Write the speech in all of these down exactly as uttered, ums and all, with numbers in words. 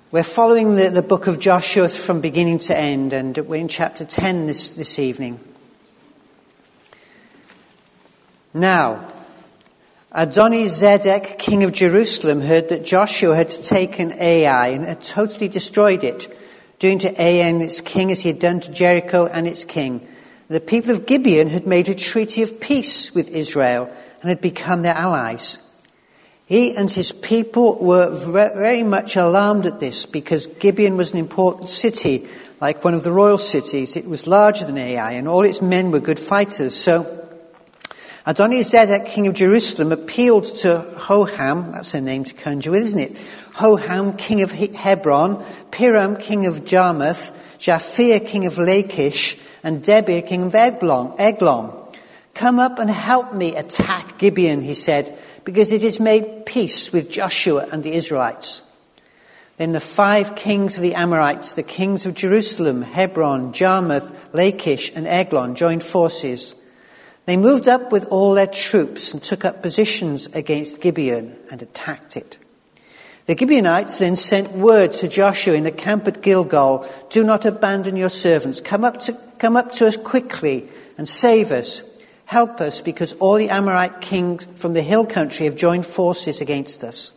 We're following the, the book of Joshua from beginning to end, and we're in chapter ten this, this evening. Now, Adoni-Zedek, king of Jerusalem, heard that Joshua had taken Ai and had totally destroyed it, doing to Ai and its king as he had done to Jericho and its king. The people of Gibeon had made a treaty of peace with Israel and had become their allies. He and his people were very much alarmed at this, because Gibeon was an important city, like one of the royal cities. It was larger than Ai, and all its men were good fighters. So Adoni-Zedek, king of Jerusalem, appealed to Hoham, that's a name to conjure with, isn't it? Hoham, king of Hebron, Piram, king of Jarmuth, Japhia, king of Lachish, and Debir, king of Eglon. Eglon. Come up and help me attack Gibeon, he said, because it has made peace with Joshua and the Israelites. Then the five kings of the Amorites, the kings of Jerusalem, Hebron, Jarmuth, Lachish, and Eglon, joined forces. They moved up with all their troops and took up positions against Gibeon and attacked it. The Gibeonites then sent word to Joshua in the camp at Gilgal, "Do not abandon your servants. Come up to, come up to us quickly and save us. Help us, because all the Amorite kings from the hill country have joined forces against us."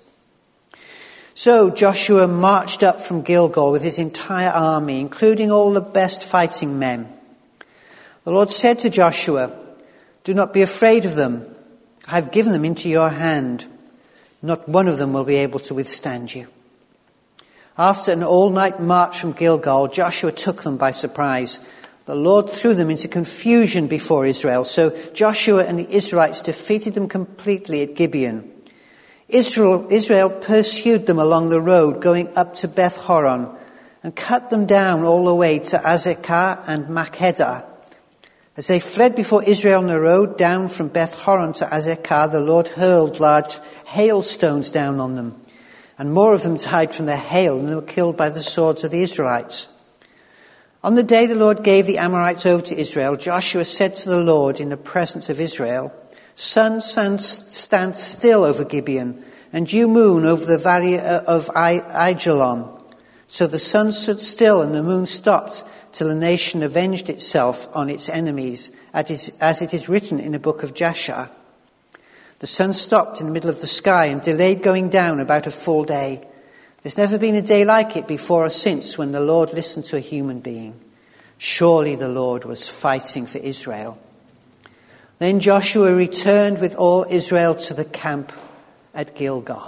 So Joshua marched up from Gilgal with his entire army, including all the best fighting men. The Lord said to Joshua, "Do not be afraid of them. I have given them into your hand. Not one of them will be able to withstand you." After an all-night march from Gilgal, Joshua took them by surprise. The Lord threw them into confusion before Israel, so Joshua and the Israelites defeated them completely at Gibeon. Israel, Israel pursued them along the road going up to Beth Horon and cut them down all the way to Azekah and Makkedah. As they fled before Israel on the road down from Beth Horon to Azekah, the Lord hurled large hailstones down on them, and more of them died from the hail and were killed by the swords of the Israelites. On the day the Lord gave the Amorites over to Israel, Joshua said to the Lord in the presence of Israel, "Sun, stand, stand still over Gibeon, and you, moon, over the valley of Aijalon." So the sun stood still and the moon stopped, till the nation avenged itself on its enemies, as it is written in the book of Jasher. The sun stopped in the middle of the sky and delayed going down about a full day. There's never been a day like it before or since when the Lord listened to a human being. Surely the Lord was fighting for Israel. Then Joshua returned with all Israel to the camp at Gilgal.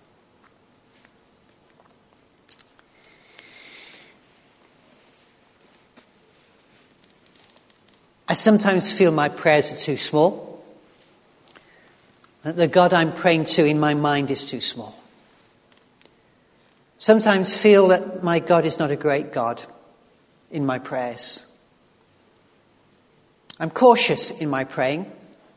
I sometimes feel my prayers are too small, that the God I'm praying to in my mind is too small. Sometimes feel that my God is not a great God in my prayers. I'm cautious in my praying.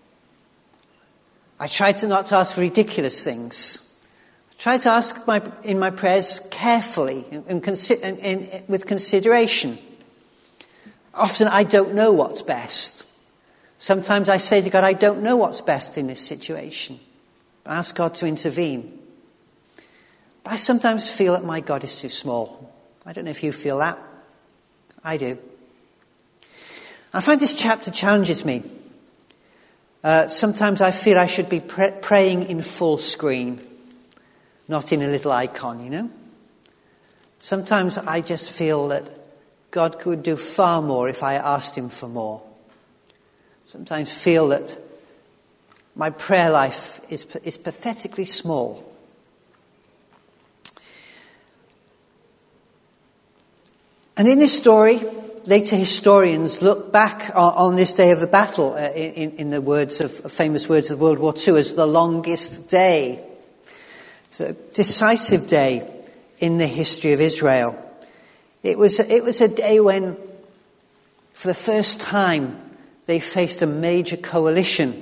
I try to not to ask for ridiculous things. I try to ask my, in my prayers carefully and, and, consi- and, and with consideration. Often I don't know what's best. Sometimes I say to God, I don't know what's best in this situation. I ask God to intervene. But I sometimes feel that my God is too small. I don't know if you feel that. I do. I find this chapter challenges me. Uh, sometimes I feel I should be pre- praying in full screen, not in a little icon, you know. Sometimes I just feel that God could do far more if I asked him for more. Sometimes feel that my prayer life is, is pathetically small. And in this story, later historians look back on, on this day of the battle, uh, in, in the words of famous words of World War Two, as the longest day. It's a decisive day in the history of Israel. It was, it was a day when, for the first time, they faced a major coalition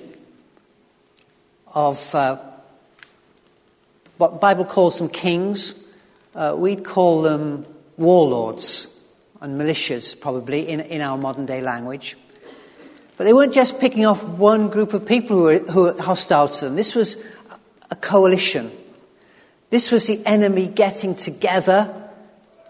of uh, what the Bible calls them kings. Uh, we'd call them warlords and militias, probably, in, in our modern day language. But they weren't just picking off one group of people who were, who were hostile to them. This was a coalition. This was the enemy getting together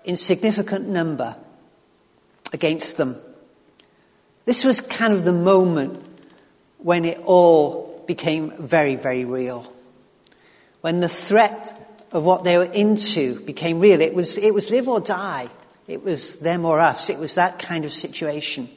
in significant number against them. This was kind of the moment when it all became very, very real. When the threat of what they were into became real. It was, it was live or die. It was them or us. It was that kind of situation.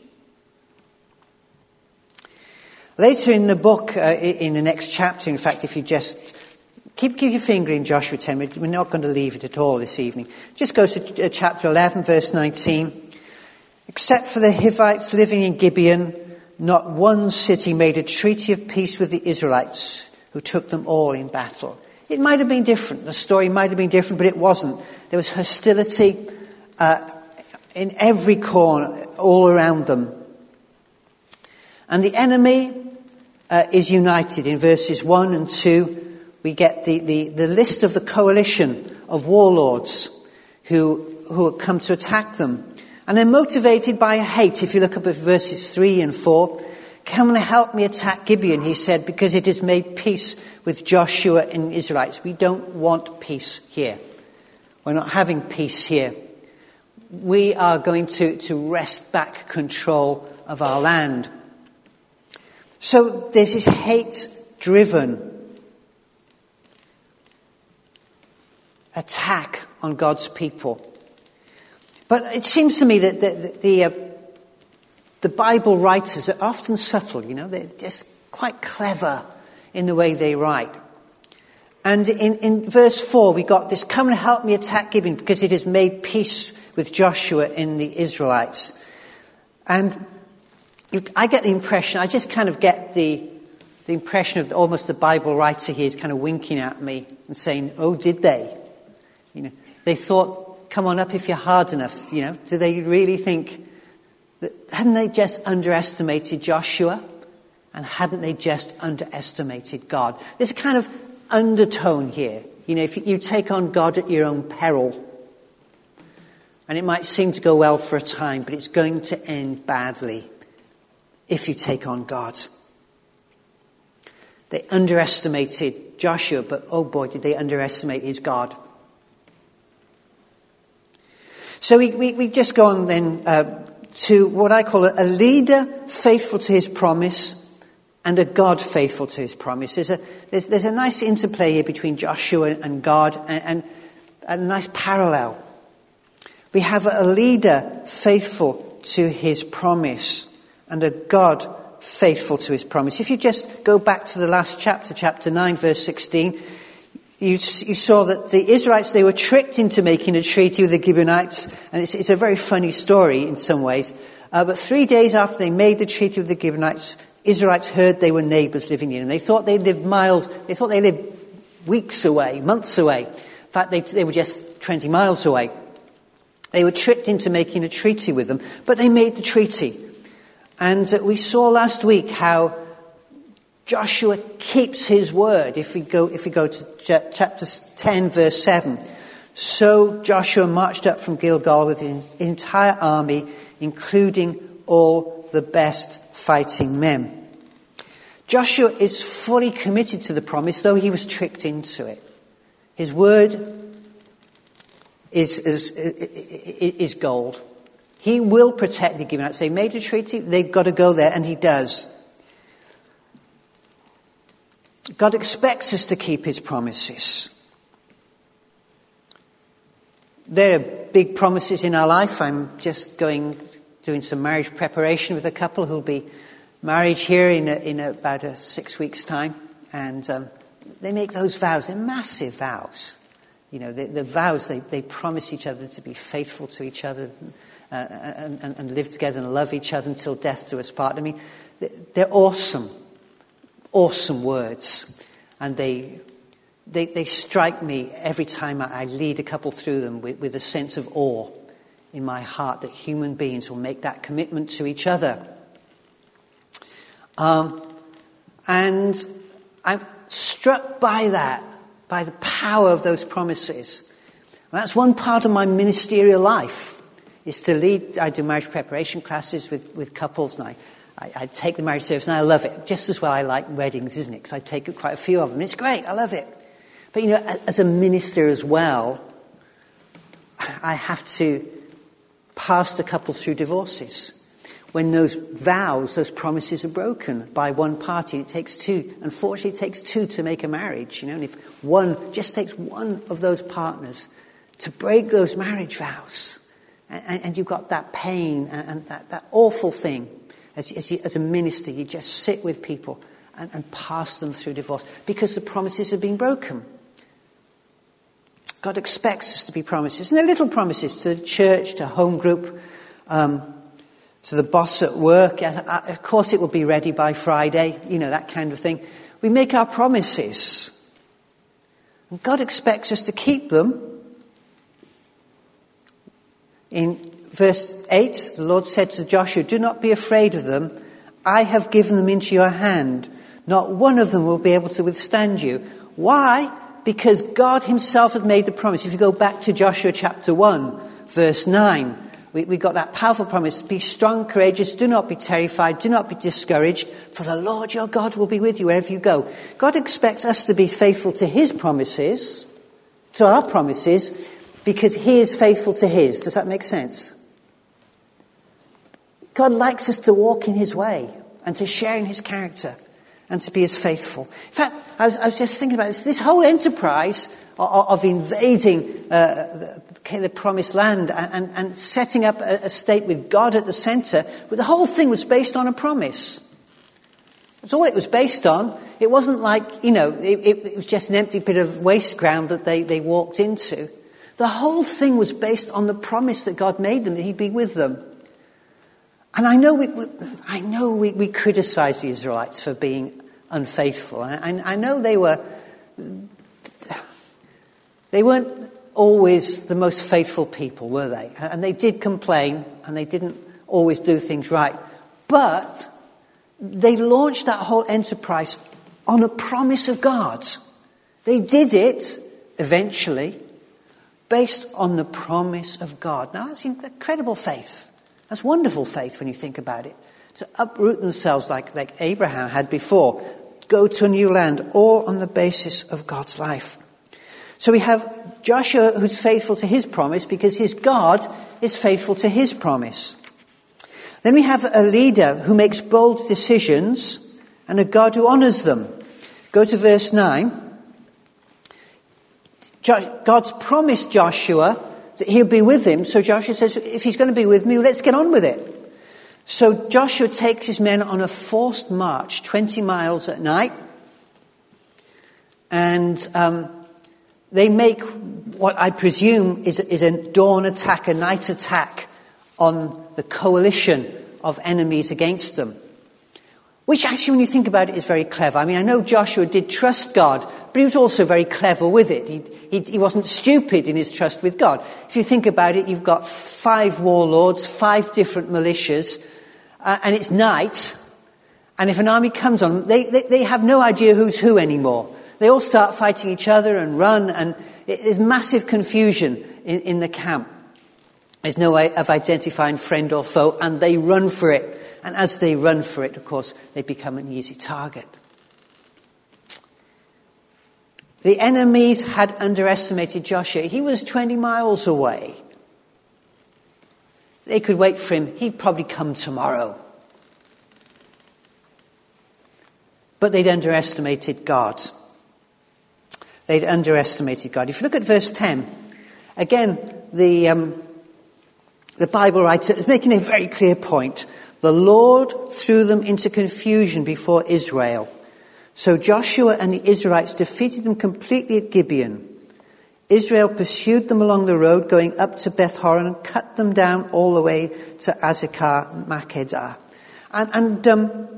Later in the book, uh, in the next chapter, in fact, if you just keep, keep your finger in Joshua ten, we're not going to leave it at all this evening. Just go to chapter eleven, verse nineteen. Except for the Hivites living in Gibeon, not one city made a treaty of peace with the Israelites, who took them all in battle. It might have been different. The story might have been different, but it wasn't. There was hostility uh, in every corner, all around them. And the enemy uh, is united. In verses one and two, we get the, the, the list of the coalition of warlords who, who have come to attack them. And they're motivated by hate. If you look up at verses three and four, come and help me attack Gibeon, he said, because it has made peace with Joshua and the Israelites. We don't want peace here. We're not having peace here. We are going to, to wrest back control of our land. So there's this hate-driven attack on God's people. But it seems to me that the, the, the, uh, the Bible writers are often subtle, you know. They're just quite clever in the way they write. And in, in verse four, we got this, come and help me attack Gibeon because it has made peace with Joshua and the Israelites. And you, I get the impression, I just kind of get the, the impression of almost the Bible writer here is kind of winking at me and saying, oh, did they? You know, they thought, come on up if you're hard enough, you know. Do they really think that, hadn't they just underestimated Joshua? And hadn't they just underestimated God? There's a kind of undertone here. You know, if you take on God at your own peril, and it might seem to go well for a time, but it's going to end badly if you take on God. They underestimated Joshua, but oh boy, did they underestimate his God. So we, we, we just go on then uh, to what I call a leader faithful to his promise and a God faithful to his promise. There's a, there's, there's a nice interplay here between Joshua and God, and, and a nice parallel. We have a leader faithful to his promise and a God faithful to his promise. If you just go back to the last chapter, chapter nine, verse sixteen, you, you saw that the Israelites, they were tricked into making a treaty with the Gibeonites, and it's, it's a very funny story in some ways. Uh, but three days after they made the treaty with the Gibeonites, Israelites heard they were neighbours living in them. They thought they lived miles, they thought they lived weeks away, months away. In fact, they, they were just twenty miles away. They were tricked into making a treaty with them, but they made the treaty. And uh, we saw last week how Joshua keeps his word. If we go, if we go to ch- chapter ten, verse seven. So Joshua marched up from Gilgal with his entire army, including all the best fighting men. Joshua is fully committed to the promise, though he was tricked into it. His word is, is, is gold. He will protect the Gibeonites. They made a treaty, they've got to go there, and he does. God expects us to keep his promises. There are big promises in our life. I'm just going, doing some marriage preparation with a couple who'll be married here in, a, in a, about a six weeks' time. And um, they make those vows. They're massive vows. You know, the, the vows, they, they promise each other to be faithful to each other, uh, and, and, and live together and love each other until death do us part. I mean, they're awesome, awesome words. And they they, they strike me every time I, I lead a couple through them with, with a sense of awe in my heart that human beings will make that commitment to each other. Um, and I'm struck by that, by the power of those promises. And that's one part of my ministerial life, is to lead. I do marriage preparation classes with, with couples, and I, I, I take the marriage service, and I love it. Just as well I like weddings, isn't it? Because I take quite a few of them. It's great, I love it. But, you know, as a minister as well, I have to pastor couples through divorces. When those vows, those promises are broken by one party, it takes two. Unfortunately, it takes two to make a marriage. You know, and if one, just takes one of those partners to break those marriage vows, and, and you've got that pain and, and that, that awful thing, as, as, you, as a minister, you just sit with people and, and pass them through divorce because the promises have been broken. God expects us to be promises, and they're little promises to the church, to home group, um, to the boss at work. Of course it will be ready by Friday, you know, that kind of thing. We make our promises. And God expects us to keep them. In verse eight, the Lord said to Joshua, "Do not be afraid of them. I have given them into your hand. Not one of them will be able to withstand you." Why? Because God himself has made the promise. If you go back to Joshua chapter one, verse nine, we, we got that powerful promise. "Be strong, courageous, do not be terrified, do not be discouraged, for the Lord your God will be with you wherever you go." God expects us to be faithful to his promises, to our promises, because he is faithful to his. Does that make sense? God likes us to walk in his way and to share in his character and to be as faithful. In fact, I was, I was just thinking about this. This whole enterprise of, of invading uh, the, the promised land and, and, and setting up a, a state with God at the centre, but the whole thing was based on a promise. That's all it was based on. It wasn't like, you know, it, it, it was just an empty bit of waste ground that they, they walked into. The whole thing was based on the promise that God made them, that he'd be with them. And I know we, we I know we, we criticise the Israelites for being unfaithful. I, I, I know they were, they weren't always the most faithful people, were they? And they did complain, and they didn't always do things right. But they launched that whole enterprise on a promise of God. They did it, eventually, based on the promise of God. Now, that's incredible faith. That's wonderful faith when you think about it. To uproot themselves like, like Abraham had before. Go to a new land, all on the basis of God's life. So we have Joshua who's faithful to his promise because his God is faithful to his promise. Then we have a leader who makes bold decisions and a God who honours them. Go to verse nine. God's promised Joshua that he'll be with him. So Joshua says, if he's going to be with me, let's get on with it. So Joshua takes his men on a forced march, twenty miles at night. And um, they make what I presume is, is a dawn attack, a night attack on the coalition of enemies against them. Which actually, when you think about it, is very clever. I mean, I know Joshua did trust God, but he was also very clever with it. He, he, he wasn't stupid in his trust with God. If you think about it, you've got five warlords, five different militias, uh, and it's night. And if an army comes on, they, they, they have no idea who's who anymore. They all start fighting each other and run, and it, there's massive confusion in, in the camp. There's no way of identifying friend or foe, and they run for it. And as they run for it, of course, they become an easy target. The enemies had underestimated Joshua. He was twenty miles away. They could wait for him. He'd probably come tomorrow. But they'd underestimated God. They'd underestimated God. If you look at verse ten, again, the, um, the Bible writer is making a very clear point. The Lord threw them into confusion before Israel. So Joshua and the Israelites defeated them completely at Gibeon. Israel pursued them along the road going up to Beth Horon and cut them down all the way to Azekah Makedah. And, and um,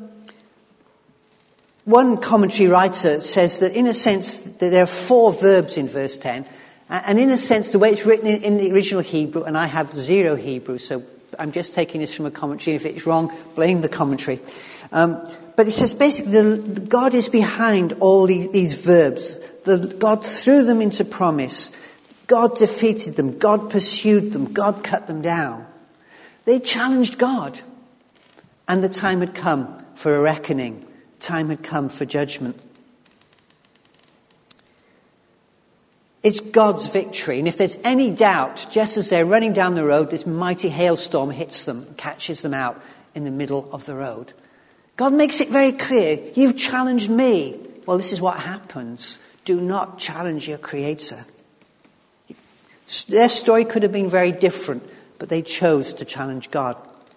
one commentary writer says that in a sense that there are four verbs in verse ten. And in a sense the way it's written in, in the original Hebrew, and I have zero Hebrew, so I'm just taking this from a commentary. If it's wrong, blame the commentary. Um, but it says basically the, the God is behind all these, these verbs. The, God threw them into promise. God defeated them. God pursued them. God cut them down. They challenged God. And the time had come for a reckoning. Time had come for judgment. It's God's victory. And if there's any doubt, just as they're running down the road, this mighty hailstorm hits them and catches them out in the middle of the road. God makes it very clear, you've challenged me. Well, this is what happens. Do not challenge your Creator. Their story could have been very different, but they chose to challenge God.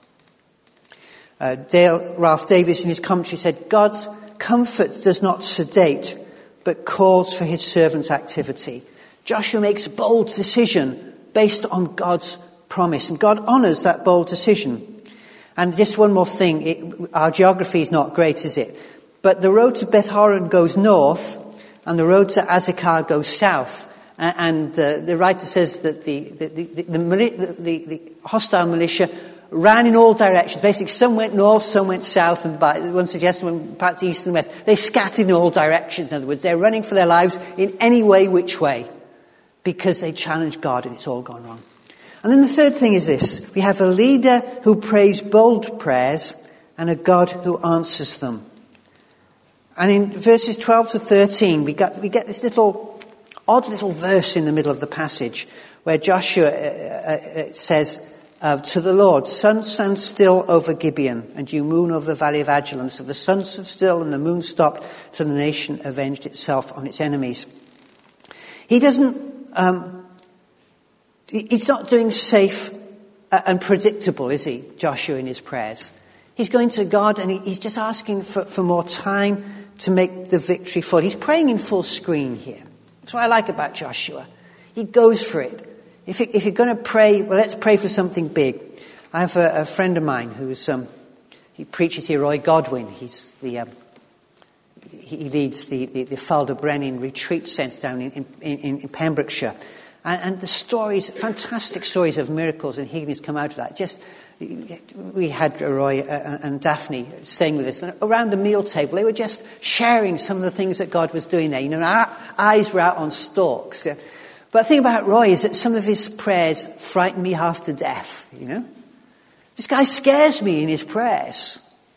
Uh, Dale Ralph Davis in his commentary said, God's comfort does not sedate, but calls for his servant's activity. Joshua makes a bold decision based on God's promise, and God honours that bold decision. And just one more thing, it, our geography is not great, is it? But the road to Beth Horon goes north, and the road to Azekah goes south. And uh, the writer says that the the, the, the, the, the, the hostile militia ran in all directions. Basically, some went north, some went south, and by, one suggested went perhaps east and west. They scattered in all directions, in other words. They're running for their lives in any way, which way, because they challenged God, and it's all gone wrong. And then the third thing is this. We have a leader who prays bold prayers and a God who answers them. And in verses twelve to thirteen, we got we get this little, odd little verse in the middle of the passage where Joshua uh, uh, says uh, to the Lord, sun stand still over Gibeon, and you moon over the valley of Ajalon. So the sun stood still and the moon stopped, so the nation avenged itself on its enemies. He doesn't, um, he's not doing safe and predictable, is he, Joshua, in his prayers? He's going to God and he's just asking for, for more time to make the victory full. He's praying in full screen here. That's what I like about Joshua. He goes for it. If, it, if you're going to pray, well, let's pray for something big. I have a, a friend of mine who's, um, he preaches here, Roy Godwin. He's the, um, he leads the, the, the Falder Brennan retreat centre down in, in, in, in Pembrokeshire. And, and the stories, fantastic stories of miracles and healings come out of that. Just, we had Roy and Daphne staying with us, and around the meal table, they were just sharing some of the things that God was doing there. You know, our eyes were out on stalks. But the thing about Roy is that some of his prayers frighten me half to death, you know. This guy scares me in his prayers.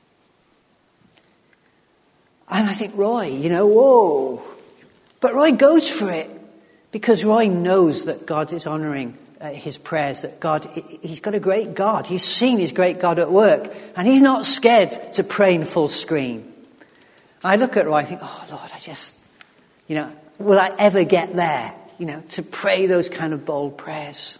And I think, Roy, you know, whoa. But Roy goes for it because Roy knows that God is honouring uh, his prayers, that God, he's got a great God. He's seen his great God at work, and he's not scared to pray in full screen. I look at Roy, I think, oh, Lord, I just, you know, will I ever get there, you know, to pray those kind of bold prayers?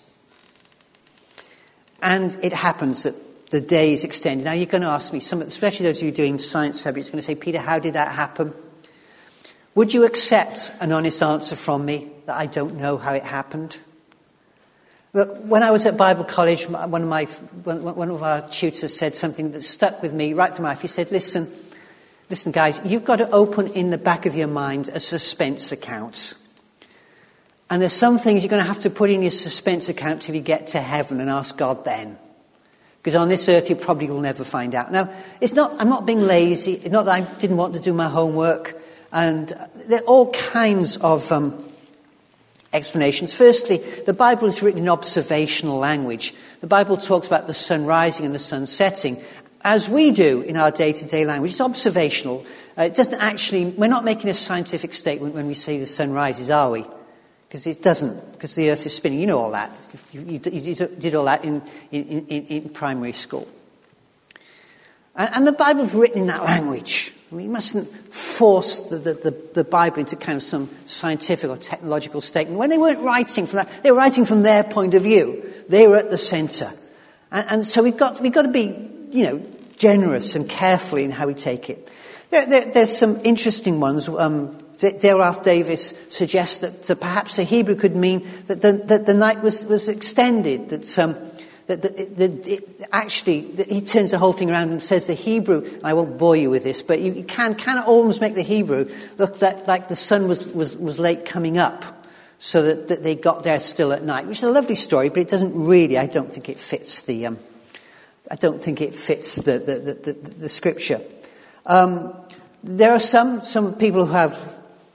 And it happens that the day is extended. Now, you're going to ask me, some, especially those of you doing science subjects, going to say, Peter, how did that happen? Would you accept an honest answer from me that I don't know how it happened? Look, when I was at Bible college, one of my one of our tutors said something that stuck with me right through life. He said, listen, listen, guys, you've got to open in the back of your mind a suspense account. And there's some things you're going to have to put in your suspense account till you get to heaven and ask God then. Because on this earth you probably will never find out. Now, it's not, I'm not being lazy. It's not that I didn't want to do my homework. And there are all kinds of um, explanations. Firstly, the Bible is written in observational language. The Bible talks about the sun rising and the sun setting, as we do in our day-to-day language. It's observational. Uh, it doesn't actually, we're not making a scientific statement when we say the sun rises, are we? Because it doesn't, because the earth is spinning. You know all that. You, you, you did all that in, in, in, in primary school. And, and the Bible's written in that language. I mean, you mustn't force the, the, the, the Bible into kind of some scientific or technological statement. When they weren't writing from that, they were writing from their point of view. They were at the centre. And, and so we've got, we've got to be, you know, generous and careful in how we take it. There, there, there's some interesting ones. Um, Dale Ralph Davis suggests that, that perhaps the Hebrew could mean that the, that the night was, was extended, that, um, that, that, that it, actually, that he turns the whole thing around and says the Hebrew, I won't bore you with this, but you, you can, can almost make the Hebrew look that, like the sun was, was, was late coming up, so that, that they got there still at night, which is a lovely story, but it doesn't really, I don't think it fits the, um, I don't think it fits the, the, the, the, the scripture. Um, there are some, some people who have,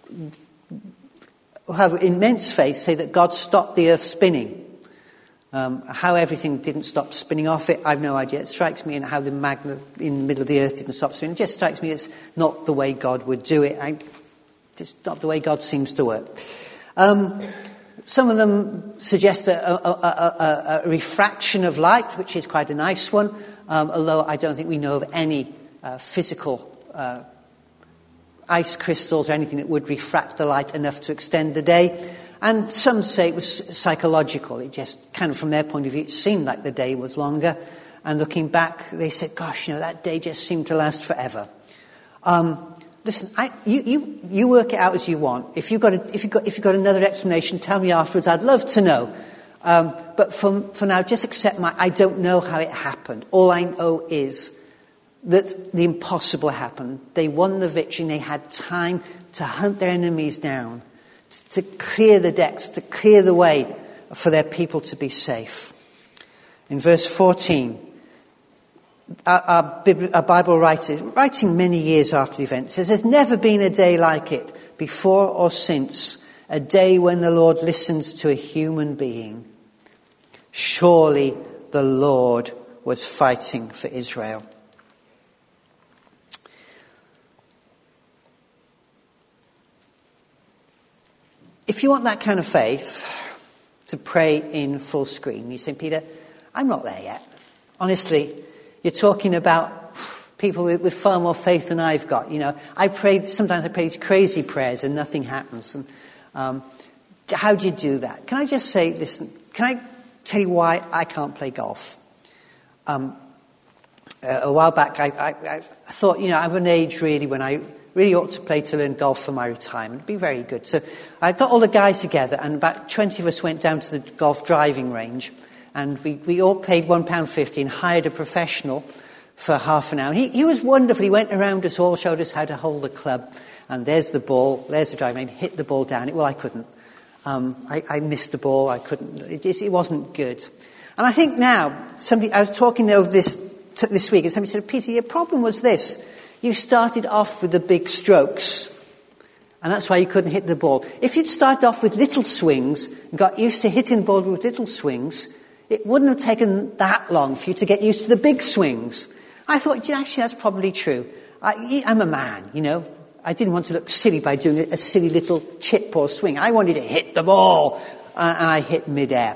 who have immense faith say that God stopped the earth spinning. Um, how everything didn't stop spinning off it, I've no idea. It strikes me, and how the magnet in the middle of the earth didn't stop spinning. It just strikes me it's not the way God would do it. I, it's not the way God seems to work. Um, some of them suggest a, a, a, a, a refraction of light, which is quite a nice one, um, although I don't think we know of any uh, physical uh, ice crystals or anything that would refract the light enough to extend the day. And some say it was psychological. It just kind of, from their point of view, it seemed like the day was longer. And looking back, they said, gosh, you know, that day just seemed to last forever. Um, listen, I, you, you, you work it out as you want. If you've got, a, if you've got, if you've got another explanation, tell me afterwards. I'd love to know. Um, but for, for now, just accept my, I don't know how it happened. All I know is that the impossible happened. They won the victory and they had time to hunt their enemies down, to clear the decks, to clear the way for their people to be safe. In verse fourteen, our, our, our Bible writer, writing many years after the event, says, there's never been a day like it, before or since, a day when the Lord listens to a human being. Surely the Lord was fighting for Israel. If you want that kind of faith to pray in full screen, you say, Peter, I'm not there yet. Honestly, you're talking about people with, with far more faith than I've got. You know, I pray, sometimes I pray these crazy prayers and nothing happens. And um, how do you do that? Can I just say, listen, can I tell you why I can't play golf? Um, a while back, I, I, I thought, you know, I'm an age really when I really ought to play to learn golf for my retirement. It'd be very good. So I got all the guys together, and about twenty of us went down to the golf driving range, and we, we all paid one pound fifty and hired a professional for half an hour. And he, he was wonderful. He went around us all, showed us how to hold the club, and there's the ball, there's the driving range, hit the ball down. Well, I couldn't. Um, I, I missed the ball. I couldn't. It, it wasn't good. And I think now, somebody, I was talking over this t- this week, and somebody said, Peter, your problem was this. You started off with the big strokes, and that's why you couldn't hit the ball. If you'd started off with little swings and got used to hitting the ball with little swings, it wouldn't have taken that long for you to get used to the big swings. I thought, yeah, actually, that's probably true. I, I'm a man, you know. I didn't want to look silly by doing a silly little chip or swing. I wanted to hit the ball, uh, and I hit midair.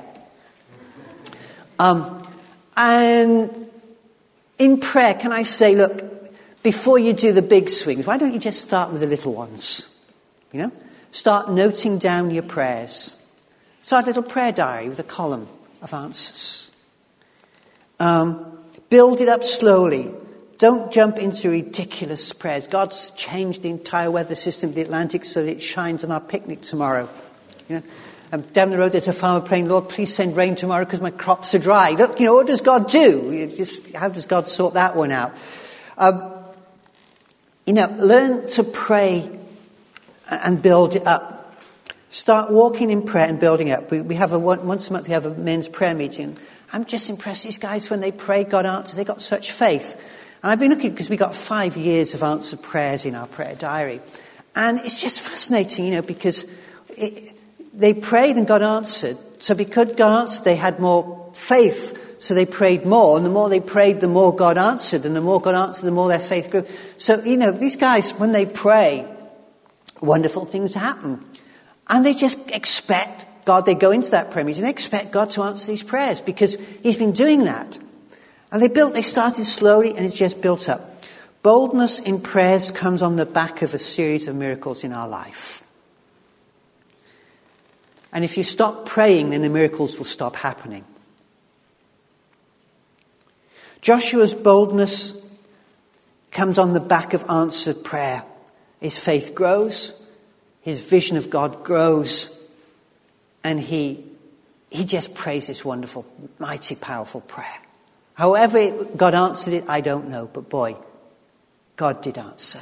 Um, and in prayer, can I say, look, before you do the big swings, why don't you just start with the little ones? You know? Start noting down your prayers. Start a little prayer diary with a column of answers. Um, build it up slowly. Don't jump into ridiculous prayers. God's changed the entire weather system of the Atlantic so that it shines on our picnic tomorrow. You know? Um, down the road there's a farmer praying, Lord, please send rain tomorrow because my crops are dry. Look, you know, what does God do? It just, how does God sort that one out? Um, You know, learn to pray and build it up. Start walking in prayer and building up. We, we have a once a month we have a men's prayer meeting. I'm just impressed. These guys, when they pray, God answers. They got such faith. And I've been looking because we got five years of answered prayers in our prayer diary, and it's just fascinating, you know, because it, they prayed and God answered. So because God answered, they had more faith. So they prayed more, and the more they prayed, the more God answered, and the more God answered, the more their faith grew. So, you know, these guys, when they pray, wonderful things happen. And they just expect God, they go into that prayer meeting, they expect God to answer these prayers, because he's been doing that. And they built, they started slowly, and it's just built up. Boldness in prayers comes on the back of a series of miracles in our life. And if you stop praying, then the miracles will stop happening. Joshua's boldness comes on the back of answered prayer. His faith grows, his vision of God grows, and he he just prays this wonderful, mighty, powerful prayer. However it, God answered it, I don't know, but boy, God did answer.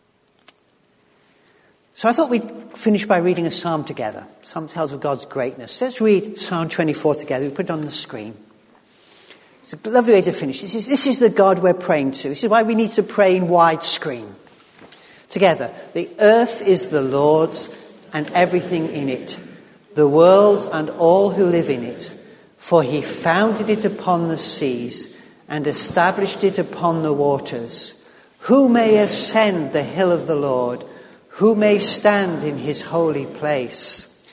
So I thought we'd finish by reading a psalm together. Psalm tells of God's greatness. Let's read Psalm twenty-four together. We put it on the screen. It's a lovely way to finish. This is, this is the God we're praying to. This is why we need to pray in widescreen. Together. The earth is the Lord's and everything in it, the world and all who live in it. For he founded it upon the seas and established it upon the waters. Who may ascend the hill of the Lord? Who may stand in his holy place?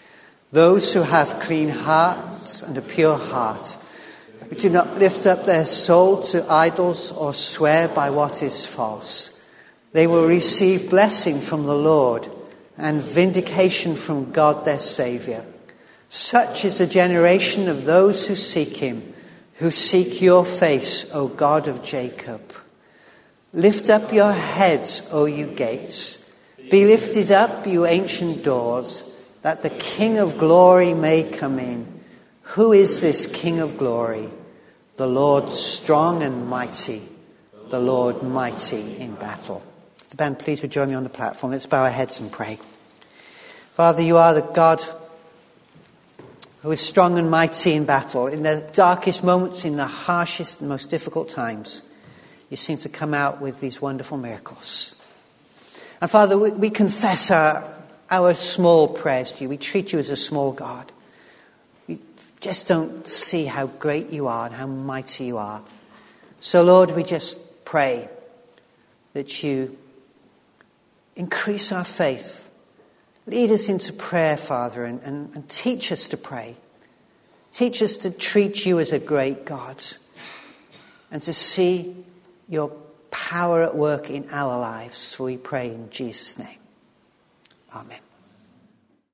those who have clean hearts and a pure heart, who do not lift up their soul to idols or swear by what is false. They will receive blessing from the Lord and vindication from God their Saviour. Such is the generation of those who seek him, who seek your face, O God of Jacob. Lift up your heads, O you gates. Be lifted up, you ancient doors, that the King of glory may come in. Who is this King of glory? The Lord strong and mighty, the Lord mighty in battle. If the band please would join me on the platform. Let's bow our heads and pray. Father, you are the God who is strong and mighty in battle. In the darkest moments, in the harshest and most difficult times, you seem to come out with these wonderful miracles. And Father, we, we confess our, our small prayers to you. We treat you as a small God. We just don't see how great you are and how mighty you are. So Lord, we just pray that you increase our faith. Lead us into prayer, Father, and, and, and teach us to pray. Teach us to treat you as a great God and to see your power at work in our lives. For we pray in Jesus' name. Amen.